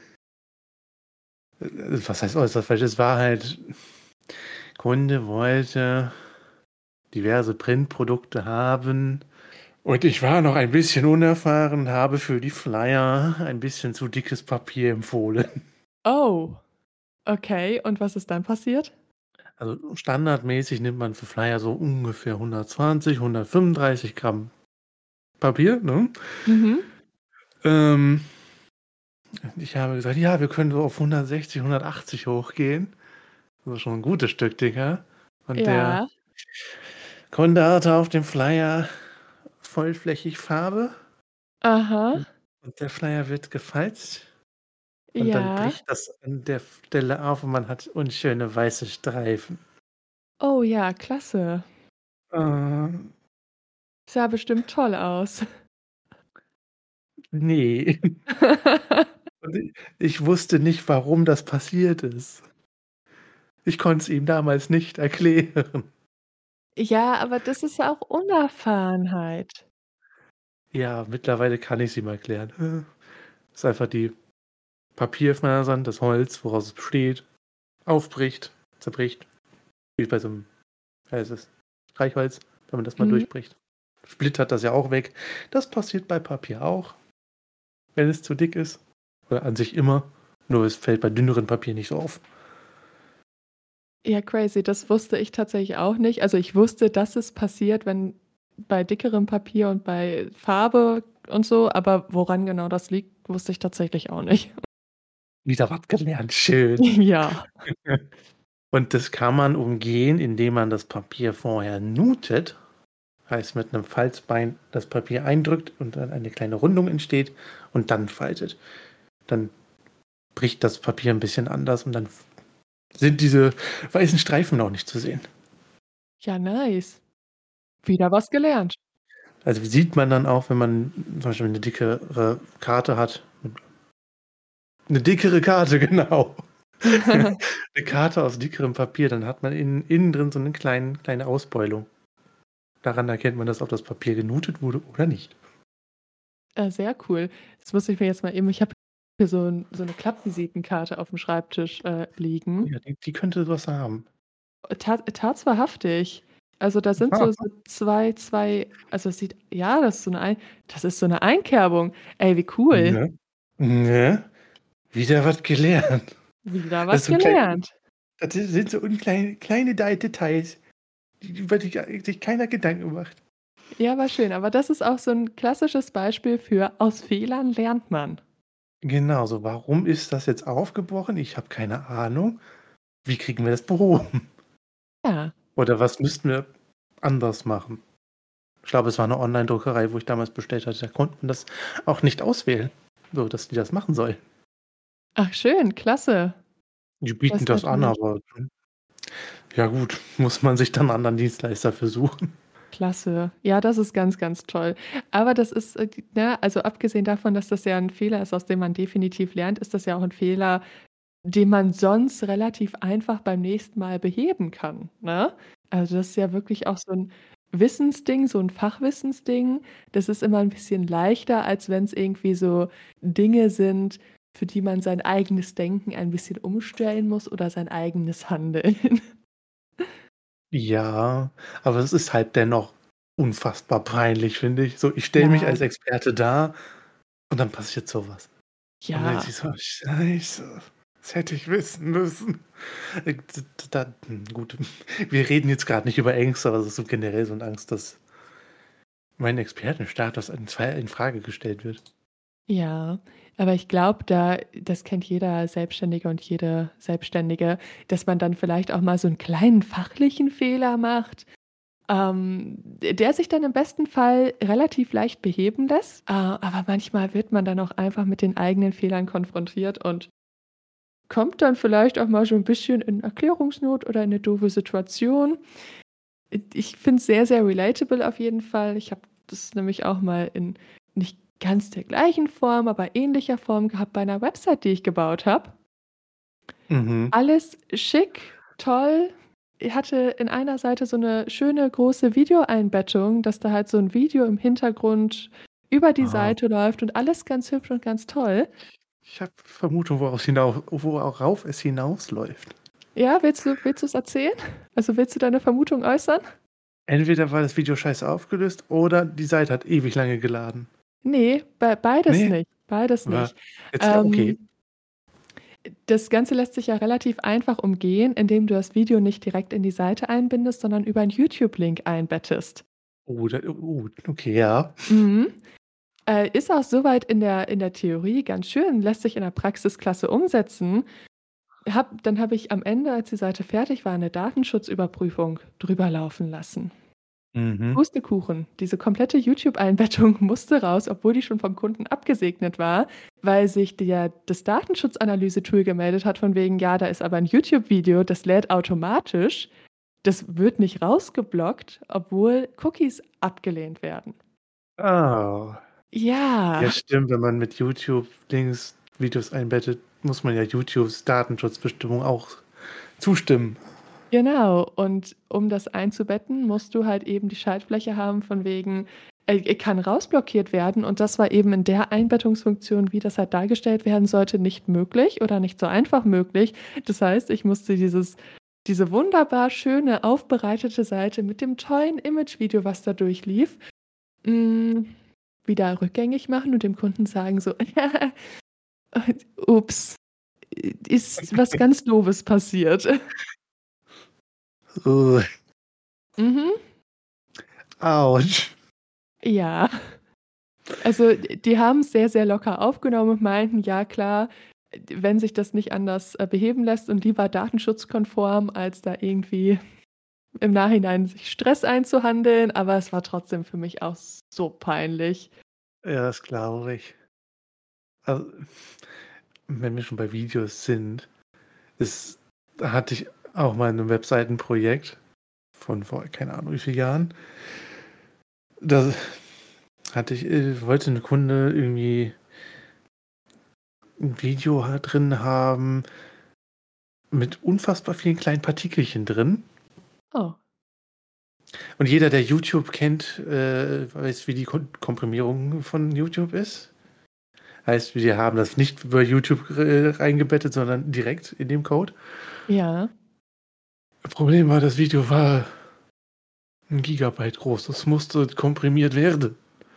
Was heißt äußerst falsch? Es war halt Kunde wollte diverse Printprodukte haben und ich war noch ein bisschen unerfahren, habe für die Flyer ein bisschen zu dickes Papier empfohlen. Oh, okay. Und was ist dann passiert? Also standardmäßig nimmt man für Flyer so ungefähr 120, 135 Gramm Papier, ne? Mhm. Ähm, Ich habe gesagt: „Ja, wir können so auf 160, 180 hochgehen.“ Das ist schon ein gutes Stück dicker. Und der Ja. Kunde hatte auf dem Flyer vollflächig Farbe Aha. und der Flyer wird gefalzt und dann Ja. bricht das an der Stelle auf und man hat unschöne weiße Streifen. Oh ja, klasse. Ähm, Sah bestimmt toll aus. ne. Und ich wusste nicht, warum das passiert ist. Ich konnte es ihm damals nicht erklären. Ja, aber das ist ja auch Unerfahrenheit. Ja, mittlerweile kann ich's ihm erklären. Ist einfach die Papierfasern, das Holz, woraus es besteht, aufbricht, zerbricht, wie bei so 'nem, wie heißt es, Streichholz, wenn man das mal Mhm. durchbricht. Splittert das ja auch weg. Das passiert bei Papier auch, wenn es zu dick ist. Oder an sich immer, nur es fällt bei dünnerem Papier nicht so auf. Ja, crazy, das wusste ich tatsächlich auch nicht. Also, ich wusste, dass es passiert, wenn bei dickerem Papier und bei Farbe und so, aber woran genau das liegt, wusste ich tatsächlich auch nicht. Wieder was gelernt, schön. Ja. Und das kann man umgehen, indem man das Papier vorher nutet, heißt mit 'nem Falzbein das Papier eindrückt und dann eine kleine Rundung entsteht und dann faltet. Dann bricht das Papier 'n bisschen anders und dann sind diese weißen Streifen auch nicht zu sehen. Ja, nice. Wieder was gelernt. Also, sieht man dann auch, wenn man zum Beispiel 'ne dickere Karte hat. 'Ne dickere Karte, genau. 'Ne Karte aus dickerem Papier, dann hat man innen drin so 'ne kleine Ausbeulung. Daran erkennt man, dass auf das Papier genutet wurde oder nicht. Sehr cool. Das muss ich mir jetzt mal eben ich habe hier so 'ne Klappvisitenkarte aufm Schreibtisch, Oh liegen. ja, die könnte was haben. Tatsächlich. Also, da sind Aha. so zwei also, es sieht ja, das ist so 'ne Einkerbung. Ey, wie cool. Ne? Ne? Wieder was gelernt. Wieder Das was ist so 'n klei gelernt. das sind so kleine Details, über die sich keiner Gedanken macht. Ja, war schön, aber das ist auch so 'n klassisches Beispiel für aus Fehlern lernt man. Genau so. Warum ist das jetzt aufgebrochen? Ich habe keine Ahnung. Wie kriegen wir das behoben? Ja. Oder was müssten wir anders machen? Ich glaube, es war 'ne Online-Druckerei, wo ich damals bestellt hatte. Da konnte man das auch nicht auswählen, so dass die das machen sollen. Ach schön, klasse. Die Das bieten ist das an, natürlich aber ja gut, muss man sich dann 'n anderen Dienstleister für suchen. klasse. Ja, das ist ganz, ganz toll. Aber das ist, ne, also abgesehen davon, dass das ja 'n Fehler ist, aus dem man definitiv lernt, ist das ja auch 'n Fehler, den man sonst relativ einfach beim nächsten Mal beheben kann, ne? Also, das ist ja wirklich auch so 'n Wissensding, so 'n Fachwissensding. Das ist immer 'n bisschen leichter, als wenn's irgendwie so Dinge sind, für die man sein eigenes Denken ein bisschen umstellen muss oder sein eigenes Handeln. Ja, aber es ist halt dennoch unfassbar peinlich, finde ich. So, ich stelle mich Ja, als Experte dar und dann passiert so was. Und man denkt ja. sich so: „Scheiße, das hätte ich wissen müssen.“ D da gut, wir reden jetzt grad nicht über Ängste, aber das ist so generell so 'ne Angst, dass mein Expertenstatus in Frage gestellt wird. Ja, aber ich glaube, das kennt jeder Selbstständige und jede Selbstständige, dass man dann vielleicht auch mal so 'n kleinen fachlichen Fehler macht, der sich dann im besten Fall relativ leicht beheben lässt. Aber manchmal wird man dann auch einfach mit den eigenen Fehlern konfrontiert und kommt dann vielleicht auch mal so 'n bisschen in Erklärungsnot oder in 'ne doofe Situation. Ich finde es sehr, sehr relatable auf jeden Fall. Ich habe das nämlich auch mal in nicht ganz der gleichen Form, aber ähnlicher Form gehabt bei einer Website, die ich gebaut habe. Mhm. Alles schick, toll. Ich hatte in einer Seite so eine schöne große Videoeinbettung, dass da halt so ein Video im Hintergrund über die Ah, Seite läuft und alles ganz hübsch und ganz toll. ich habe Vermutung, worauf es hinausläuft. Ja, willst du's erzählen? Also, willst du deine Vermutung äußern? Entweder war das Video scheiße aufgelöst oder die Seite hat ewig lange geladen. Ne, beides Ne? nicht, beides War nicht. jetzt okay. Ähm, Das Ganze lässt sich ja relativ einfach umgehen, indem du das Video nicht direkt in die Seite einbindest, sondern über 'n YouTube-Link einbettest. Okay, ja. Mhm. Ist auch soweit in der Theorie ganz schön, lässt sich in der Praxis klasse umsetzen. Dann habe ich am Ende, als die Seite fertig war, 'ne Datenschutzüberprüfung drüber laufen lassen. Mhm. Pustekuchen. Diese komplette YouTube-Einbettung musste raus, obwohl die schon vom Kunden abgesegnet war, weil sich das Datenschutzanalyse-Tool gemeldet hat von wegen: „Ja, da ist aber 'n YouTube-Video, das lädt automatisch. Das wird nicht rausgeblockt, obwohl Cookies abgelehnt werden." Ah. Ja, Ja, stimmt, wenn man mit YouTube-Links Videos einbettet, muss man ja YouTubes Datenschutzbestimmung auch zustimmen. genau. Und um das einzubetten, musst du halt eben die Schaltfläche haben von wegen, kann rausblockiert werden und das war eben in der Einbettungsfunktion, wie das halt dargestellt werden sollte, nicht möglich oder nicht so einfach möglich. Das heißt, ich musste diese wunderbar schöne, aufbereitete Seite mit dem tollen Imagevideo, was da durchlief, hm, wieder rückgängig machen und dem Kunden sagen so: „Ups, ist was ganz Doofes passiert." Ugh, Mhm, Autsch. ja. Also, die haben's sehr, sehr locker aufgenommen und meinten: „Ja klar, wenn sich das nicht anders, beheben lässt und lieber datenschutzkonform, als da irgendwie im Nachhinein sich Stress einzuhandeln." Aber es war trotzdem für mich auch so peinlich. Ja, das glaube ich. Also, wenn wir schon bei Videos sind, ist da hatte ich auch mal 'n Webseitenprojekt von vor keine Ahnung wie vielen Jahren. Da wollte 'n Kunde irgendwie 'n Video drin haben mit unfassbar vielen kleinen Partikelchen drin. Oh, Und jeder, der YouTube kennt, weiß, wie die Komprimierung von YouTube ist. Heißt, wir haben das nicht über YouTube reingebettet, sondern direkt in dem Code. ja. Problem war, das Video war 'n Gigabyte groß. Das musste komprimiert werden.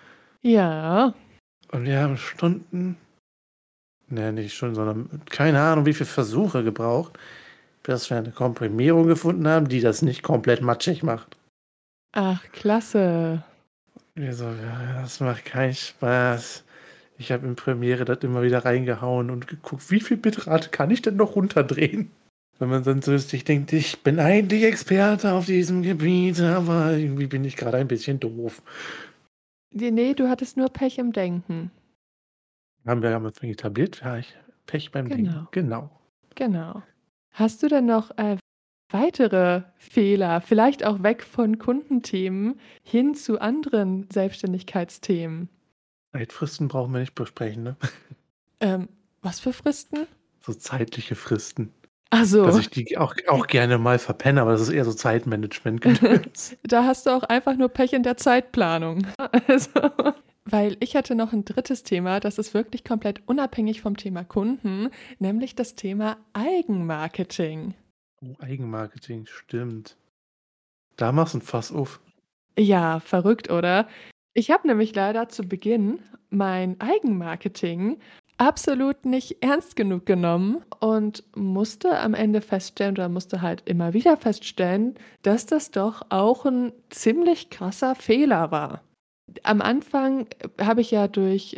Ja. Und wir haben Stunden, ne, nicht Stunden, sondern keine Ahnung, wie viele Versuche gebraucht, bis wir 'ne Komprimierung gefunden haben, die das nicht komplett matschig macht. Ach, klasse. Wir so: „Ja, das macht keinen Spaß." Ich habe in Premiere das immer wieder reingehauen und geguckt, wie viel Bitrate kann ich denn noch runterdrehen? Wenn man dann so sich denkt, ich bin eigentlich Experte auf diesem Gebiet, aber irgendwie bin ich gerade ein bisschen doof. Ne, du hattest nur Pech im Denken. Haben wir am Anfang etabliert, ja, ich Pech beim Denken, Genau, genau. genau. Hast du denn noch, weitere Fehler, vielleicht auch weg von Kundenthemen hin zu anderen Selbstständigkeitsthemen? Zeitfristen brauchen wir nicht besprechen, ne? Ähm, Was für Fristen? So zeitliche Fristen. Ach Dass so. ich die auch gerne mal verpenne, aber das ist eher so Zeitmanagement-Gedöns. Da hast du auch einfach nur Pech in der Zeitplanung. Also, weil ich hatte noch ein drittes Thema, das ist wirklich komplett unabhängig vom Thema Kunden, nämlich das Thema Eigenmarketing. Oh, Eigenmarketing, stimmt. Da machst du 'n Fass auf. Ja, verrückt, oder? Ich habe nämlich leider zu Beginn mein Eigenmarketing absolut nicht ernst genug genommen und musste am Ende feststellen oder musste halt immer wieder feststellen, dass das doch auch ein ziemlich krasser Fehler war. Am Anfang habe ich ja durch,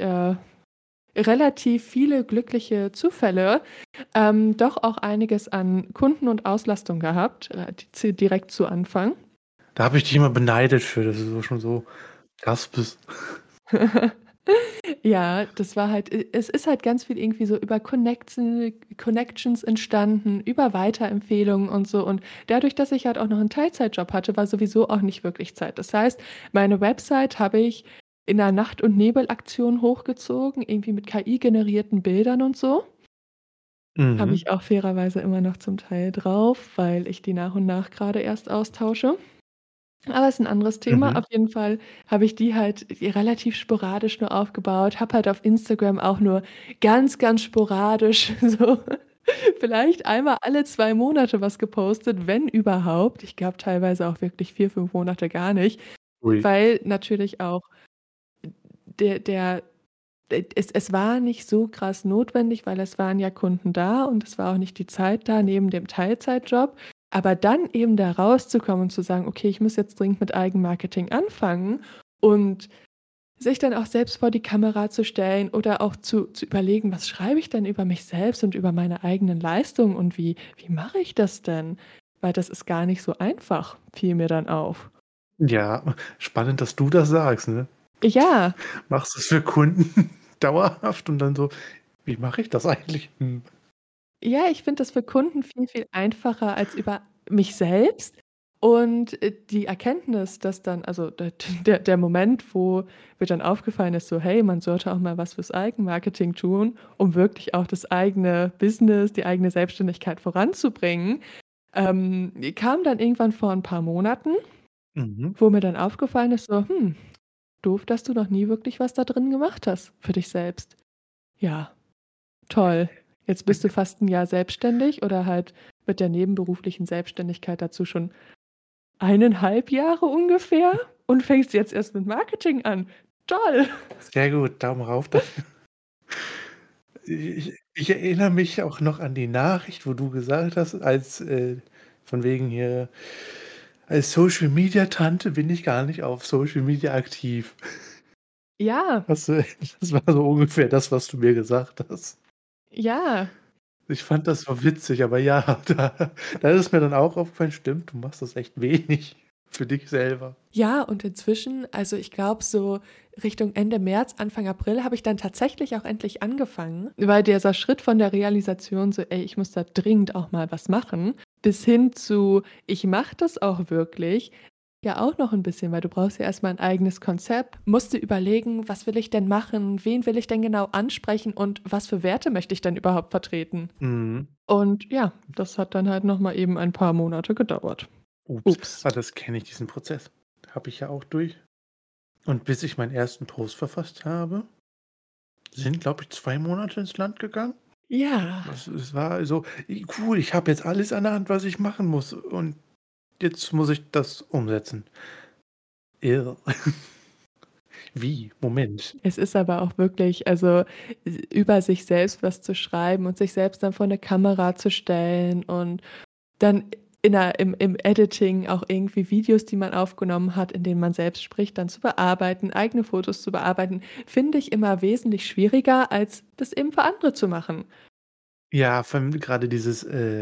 relativ viele glückliche Zufälle, doch auch einiges an Kunden und Auslastung gehabt, direkt zu Anfang. Da habe ich dich immer beneidet für, dass du so schon so krass bist. Ja, das war halt es ist halt ganz viel irgendwie so über Connections entstanden, über Weiterempfehlungen und so. Und dadurch, dass ich halt auch noch 'n Teilzeitjob hatte, war sowieso auch nicht wirklich Zeit. Das heißt, meine Website habe ich in 'ner Nacht und Nebel-Aktion hochgezogen, irgendwie mit KI-generierten Bildern und so. Habe Mhm. ich auch fairerweise immer noch zum Teil drauf, weil ich die nach und nach grade erst austausche. Aber ist 'n anderes Thema. Mhm. Auf jeden Fall habe ich die halt relativ sporadisch nur aufgebaut, habe halt auf Instagram auch nur ganz, ganz sporadisch so vielleicht einmal alle 2 Monate was gepostet, wenn überhaupt. Ich glaube teilweise auch wirklich 4, 5 Monate gar nicht, Ui. weil natürlich auch der der es war nicht so krass notwendig, weil es waren ja Kunden da und es war auch nicht die Zeit da neben dem Teilzeitjob. Aber dann eben da rauszukommen und zu sagen: „Okay, ich muss jetzt dringend mit Eigenmarketing anfangen“ und sich dann auch selbst vor die Kamera zu stellen oder auch zu überlegen: „Was schreibe ich denn über mich selbst und über meine eigenen Leistungen und wie mache ich das denn?“ Weil das ist gar nicht so einfach, fiel mir dann auf. Ja, spannend, dass du das sagst, ne? Ja. Machst es für Kunden dauerhaft und dann so: „Wie mache ich das eigentlich?“ Hm. Ja, ich finde das für Kunden viel, viel einfacher als über mich selbst und, die Erkenntnis, dass dann also, der Moment, wo mir dann aufgefallen ist, so: „Hey, man sollte auch mal was fürs Eigenmarketing tun, um wirklich auch das eigene Business, die eigene Selbstständigkeit voranzubringen“, kam dann irgendwann vor 'n paar Monaten, Mhm. wo mir dann aufgefallen ist so: „Hm, doof, dass du noch nie wirklich was da drin gemacht hast für dich selbst.“ Ja. Toll. Jetzt bist du fast 'n Jahr selbstständig oder halt mit der nebenberuflichen Selbstständigkeit dazu schon 1,5 Jahre ungefähr und fängst jetzt erst mit Marketing an. Toll. Sehr gut, Daumen rauf dafür. Ich erinnere mich auch noch an die Nachricht, wo du gesagt hast, als, von wegen hier: „Als Social-Media-Tante bin ich gar nicht auf Social Media aktiv.“ Ja, Hast du das war so ungefähr das, was du mir gesagt hast. ja. Ich fand das so witzig, aber ja, da ist mir dann auch aufgefallen, stimmt, du machst das echt wenig für dich selber. Ja, und inzwischen also, ich glaube, so Richtung Ende März, Anfang April habe ich dann tatsächlich auch endlich angefangen, weil dieser Schritt von der Realisation so: „Ey, ich muss da dringend auch mal was machen“, bis hin zu: „Ich mache das auch wirklich“, ja auch noch 'n bisschen, weil du brauchst ja erst mal 'n eigenes Konzept, musst dir überlegen: „Was will ich denn machen? Wen will ich denn genau ansprechen und was für Werte möchte ich denn überhaupt vertreten?“ Mhm. Und ja, das hat dann halt noch mal eben ein paar Monate gedauert. Ups. Ups. Ah, das kenne ich, diesen Prozess. Habe ich ja auch durch. Und bis ich meinen ersten Post verfasst habe, sind, glaube ich, 2 Monate ins Land gegangen. Ja. Es war so: Cool, ich habe jetzt alles an der Hand, was ich machen muss und jetzt muss ich das umsetzen.“ Irre. Wie? Moment. Es ist aber auch wirklich also, über sich selbst was zu schreiben und sich selbst dann vor 'ne Kamera zu stellen und dann im Editing auch irgendwie Videos, die man aufgenommen hat, in denen man selbst spricht, dann zu bearbeiten, eigene Fotos zu bearbeiten, finde ich immer wesentlich schwieriger, als das eben für andere zu machen. Ja, vor allem grade dieses,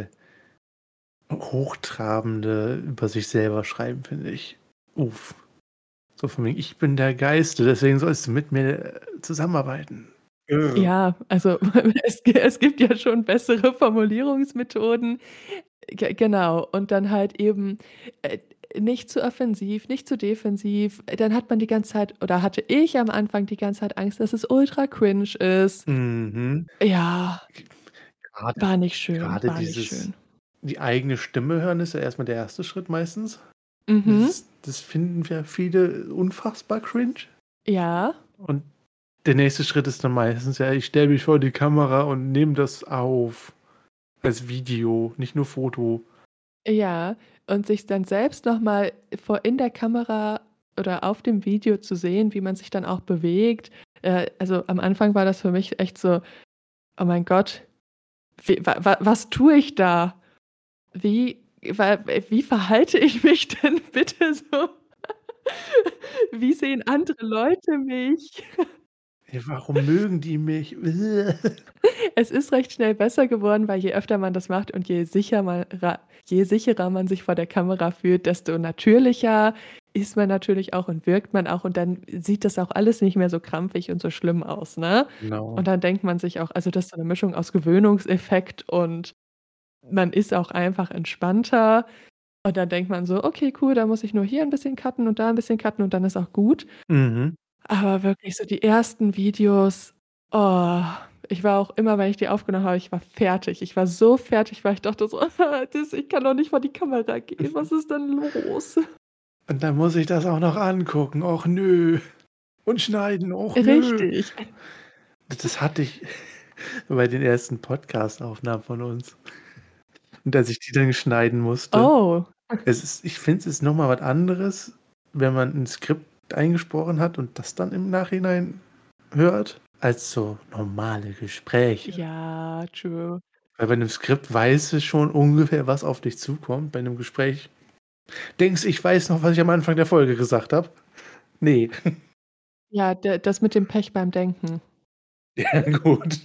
hochtrabende über sich selber schreiben, finde ich. Uff. So von wegen: „Ich bin der Geiste, deswegen sollst du mit mir, zusammenarbeiten.“ Ja, also es gibt ja schon bessere Formulierungsmethoden. Genau. Und dann halt eben, äh, nicht zu offensiv, nicht zu defensiv. Dann hat man die ganze Zeit oder hatte ich am Anfang die ganze Zeit Angst, dass es ultra cringe ist. Mhm. Ja, Grade war nicht schön, grade war nicht dieses schön. die eigene Stimme hören ist ja erst mal der erste Schritt meistens. Mhm. Das finden ja viele unfassbar cringe. Ja. Und der nächste Schritt ist dann meistens: „Ja, ich stelle mich vor die Kamera und nehme das auf als Video, nicht nur Foto.“ Ja, und sich dann selbst noch mal vor in der Kamera oder auf dem Video zu sehen, wie man sich dann auch bewegt. Also, am Anfang war das für mich echt so: „Oh mein Gott, was tue ich da? Wie verhalte ich mich denn bitte so? Wie sehen andere Leute mich?“ „Ja, warum mögen die mich?“ Es ist recht schnell besser geworden, weil je öfter man das macht und je sicherer man sich vor der Kamera fühlt, desto natürlicher ist man natürlich auch und wirkt man auch und dann sieht das auch alles nicht mehr so krampfig und so schlimm aus, ne? Genau. Und dann denkt man sich auch also, das ist so 'ne Mischung aus Gewöhnungseffekt und man ist auch einfach entspannter und dann denkt man so: „Okay, cool, da muss ich nur hier 'n bisschen cutten und da 'n bisschen cutten und dann ist auch gut.“ Mhm. Aber wirklich so die ersten Videos, oh, ich war auch immer, wenn ich die aufgenommen habe, ich war fertig. Ich war so fertig, weil ich dachte so: „Das ich kann doch nicht vor die Kamera gehen. Was ist denn los?“ Und dann muss ich das auch noch angucken. Och nö. Und schneiden. Och nö. Richtig. Das hatte ich bei den ersten Podcast-Aufnahmen von uns. Und als ich die dann schneiden musste. Oh, Ich finde, es ist noch mal was anderes, wenn man 'n Skript eingesprochen hat und das dann im Nachhinein hört, als so normale Gespräche. ja, true. Weil bei 'nem Skript weißt du schon ungefähr, was auf dich zukommt. Bei 'nem Gespräch denkst: „Ich weiß noch, was ich am Anfang der Folge gesagt habe." Ne. Ja, das mit dem Pech beim Denken. Ja, gut.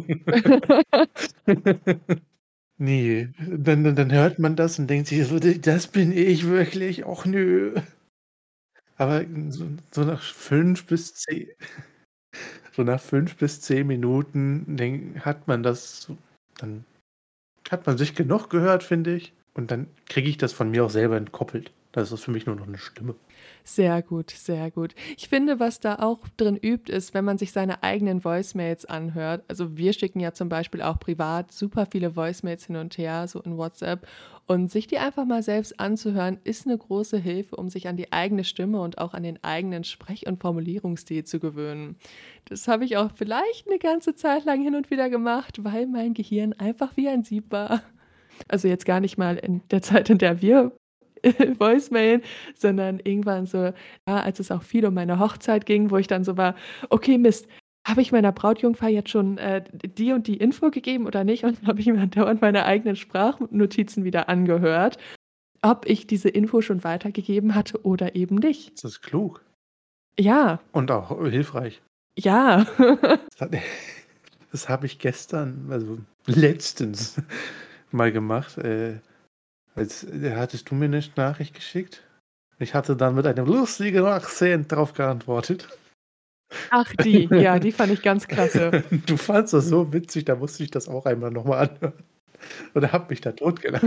Ne, dann hört man das und denkt sich so: „Das bin ich wirklich? Och nö." Aber nach 5 bis 10 so nach 5 bis 10 Minuten hat man das so, dann hat man sich genug gehört, finde ich. Und dann kriege ich das von mir auch selber entkoppelt. Das ist für mich nur noch 'ne Stimme. Sehr gut, sehr gut. Ich finde, was da auch drin übt, ist, wenn man sich seine eigenen Voicemails anhört. Also, wir schicken ja zum Beispiel auch privat super viele Voicemails hin und her, so in WhatsApp. Und sich die einfach mal selbst anzuhören, ist eine große Hilfe, um sich an die eigene Stimme und auch an den eigenen Sprech und Formulierungsstil zu gewöhnen. Das habe ich auch vielleicht eine ganze Zeit lang hin und wieder gemacht, weil mein Gehirn einfach wie ein Sieb war. Also, jetzt gar nicht mal in der Zeit, in der wir Voicemail, sondern irgendwann so, ja, als es auch viel um meine Hochzeit ging, wo ich dann so war: „Okay, Mist, habe ich meiner Brautjungfer jetzt schon, die und die Info gegeben oder nicht?“ Und dann habe ich mir dauernd meine eigenen Sprachnotizen wieder angehört, ob ich diese Info schon weitergegeben hatte oder eben nicht. Das ist klug Ja, und auch hilfreich. ja. Das hat das habe ich gestern, also letztens mal gemacht, als hattest du mir 'ne Nachricht geschickt? Ich hatte dann mit einem lustigen Akzent drauf geantwortet. Ach, die, ja, die fand ich ganz klasse. Du fandst das so witzig, da musste ich das auch einmal noch mal anhören und habe mich da totgelacht.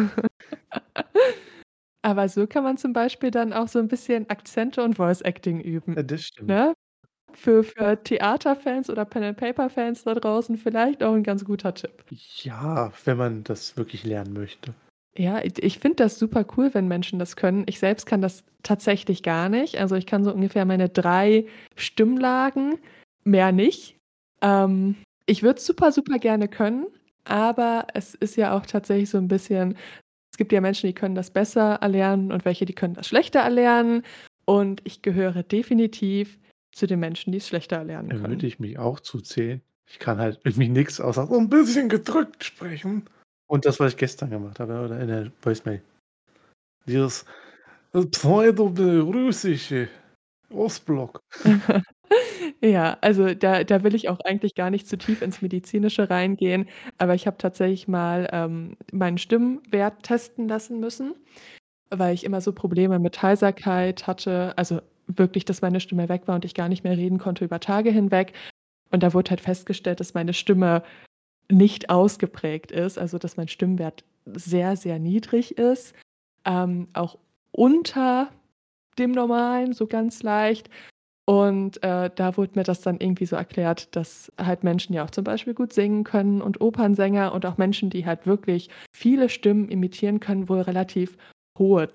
Aber so kann man zum Beispiel dann auch so 'n bisschen Akzente und Voice Acting üben, Ja, das stimmt. ne? Für Theaterfans oder Pen-and-Paper-Fans da draußen vielleicht auch 'n ganz guter Tipp. Ja, wenn man das wirklich lernen möchte. Ja, ich finde das super cool, wenn Menschen das können. Ich selbst kann das tatsächlich gar nicht. Also, ich kann so ungefähr meine 3 Stimmlagen, mehr nicht. Ich würde es super, super gerne können, aber es ist ja auch tatsächlich so 'n bisschen, es gibt ja Menschen, die können das besser erlernen und welche, die können das schlechter erlernen. Und ich gehöre definitiv zu den Menschen, die es schlechter erlernen Da würde können. ich mich auch zuzählen. Ich kann halt irgendwie nix außer so 'n bisschen gedrückt sprechen. Und das, was ich gestern gemacht habe oder in der Voicemail. Dieses pseudo-russische Ostblock. Ja, also da will ich auch eigentlich gar nicht zu tief ins Medizinische reingehen, aber ich habe tatsächlich mal, meinen Stimmwert testen lassen müssen, weil ich immer so Probleme mit Heiserkeit hatte, also wirklich, dass meine Stimme weg war und ich gar nicht mehr reden konnte über Tage hinweg. Und da wurde halt festgestellt, dass meine Stimme nicht ausgeprägt ist, also dass mein Stimmwert sehr, sehr niedrig ist, auch unter dem Normalen, so ganz leicht. Und, da wurde mir das dann irgendwie so erklärt, dass halt Menschen ja auch zum Beispiel gut singen können und Opernsänger und auch Menschen, die halt wirklich viele Stimmen imitieren können, wohl relativ hohe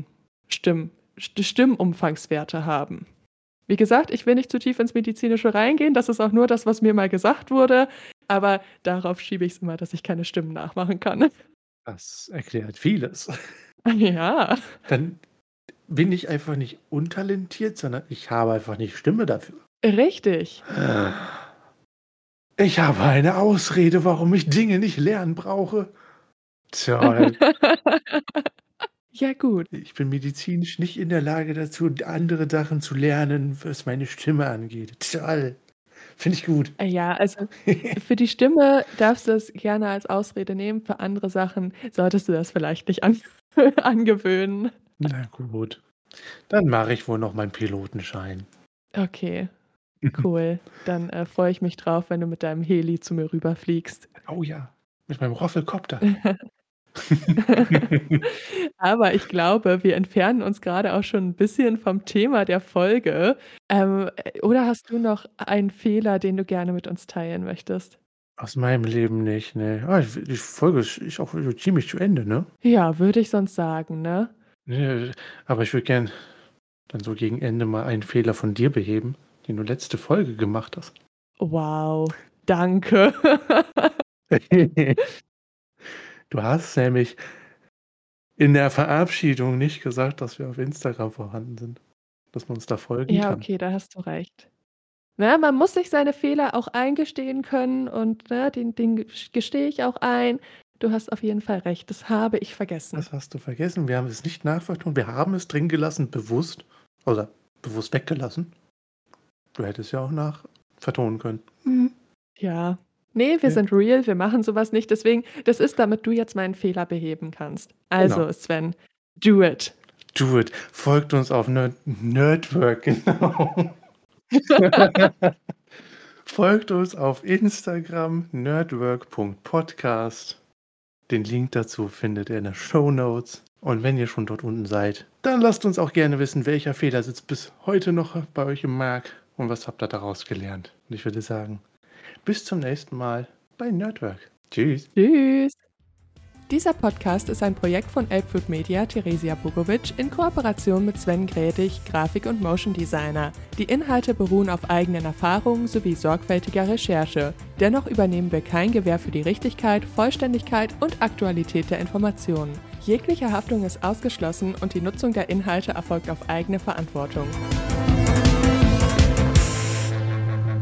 Stimmumfangswerte haben. Wie gesagt, ich will nicht zu tief ins Medizinische reingehen, das ist auch nur das, was mir mal gesagt wurde, aber darauf schiebe ich's immer, dass ich keine Stimmen nachmachen kann. Das erklärt vieles. Ja, Dann bin ich einfach nicht untalentiert, sondern ich habe einfach nicht Stimme dafür. richtig. Ich habe eine Ausrede, warum ich Dinge nicht lernen brauche. Toll. Ja gut. Ich bin medizinisch nicht in der Lage dazu, andere Sachen zu lernen, was meine Stimme angeht. Toll. Finde ich gut. Ja, also für die Stimme darfst du das gerne als Ausrede nehmen, für andere Sachen solltest du das vielleicht nicht angewöhnen. Na gut, dann mache ich wohl noch meinen Pilotenschein. Okay, cool. Dann, freue ich mich drauf, wenn du mit deinem Heli zu mir rüberfliegst. Oh ja, mit meinem Roffelkopter. Aber ich glaube, wir entfernen uns gerade auch schon ein bisschen vom Thema der Folge. Oder hast du noch einen Fehler, den du gerne mit uns teilen möchtest? Aus meinem Leben nicht, ne. Die Folge ist auch so ziemlich zu Ende, ne? Ja, würde ich sonst sagen, ne? Ne, aber ich würde gern dann so gegen Ende mal einen Fehler von dir beheben, den du letzte Folge gemacht hast. Wow, danke. Du hast nämlich in der Verabschiedung nicht gesagt, dass wir auf Instagram vorhanden sind, dass man uns da folgen Ja, kann. okay, da hast du recht. Ne, man muss sich seine Fehler auch eingestehen können und, ne, den gestehe ich auch ein. Du hast auf jeden Fall recht, das habe ich vergessen. Das hast du vergessen. Wir haben es nicht nachvertont. Wir haben es drin gelassen, bewusst oder bewusst weggelassen. Du hättest ja auch nachvertonen können. Mhm. Ja. Ne, wir Ja, sind real, wir machen so was nicht, deswegen das ist, damit du jetzt meinen Fehler beheben kannst. genau. Also, Sven, do it. Do it. Folgt uns auf Nerdwork, genau. Folgt uns auf Instagram nerdwork.podcast. Den Link dazu findet ihr in den Shownotes. Und wenn ihr schon dort unten seid, dann lasst uns auch gerne wissen, welcher Fehler sitzt bis heute noch bei euch im Mark und was habt ihr daraus gelernt. Und ich würde sagen, bis zum nächsten Mal bei Nerdwork. Tschüss. Tschüss. Dieser Podcast ist ein Projekt von Elbfood Media Theresia Bogovic in Kooperation mit Sven Grädig, Grafik- und Motion Designer. Die Inhalte beruhen auf eigenen Erfahrungen sowie sorgfältiger Recherche. Dennoch übernehmen wir kein Gewähr für die Richtigkeit, Vollständigkeit und Aktualität der Informationen. Jegliche Haftung ist ausgeschlossen und die Nutzung der Inhalte erfolgt auf eigene Verantwortung.